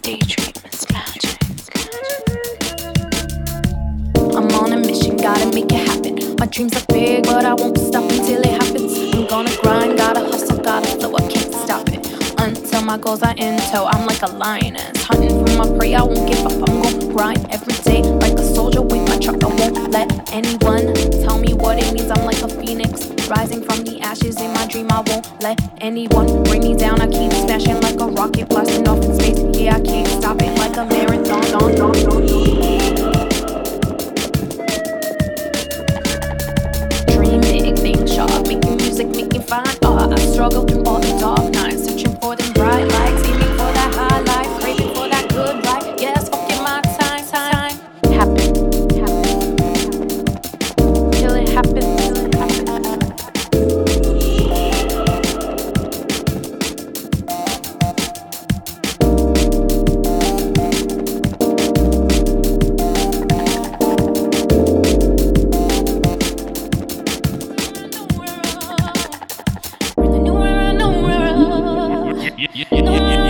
daydream is magic. I'm on a mission, gotta make it happen. My dreams are big, but I won't stop until it happens. I'm gonna grind, gotta hustle, gotta flow, I can't stop it. Until my goals are in tow, I'm like a lioness. Hunting for my prey, I won't give up. I'm gonna grind every day like a soldier with my truck. I won't let anyone tell me what it means. I'm like a phoenix, rising from the ashes. In my dream, I won't let anyone bring me down. I keep smashing like a rocket, blasting off in space. Yeah, I can't stop it like a marathon. Dream big, think sharp, making music, making fine art. I struggle through all the dark nights, searching for them bright lights, aiming for that high life, craving for that good life. Yes, fucking my time happen, till it happens, till it happens. Yeah.